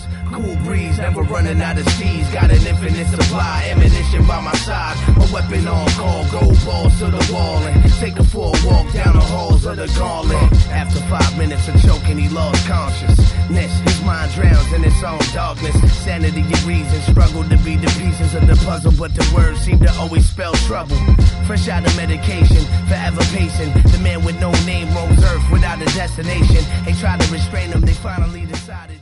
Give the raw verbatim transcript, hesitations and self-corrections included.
Cool breeze, never running out of steeds. Got an infinite supply, ammunition by my side. A weapon on call, gold balls to the wall. And take her for a walk down the halls of the gauntlet. After five minutes of choking, he lost consciousness. His mind drowns in its own darkness. Sanity and reason struggle to be the pieces of the puzzle, but the words seem to always spell trouble. Fresh out of medication, forever pacing. The man with no name roams earth without a destination. They tried to restrain him, they finally decided.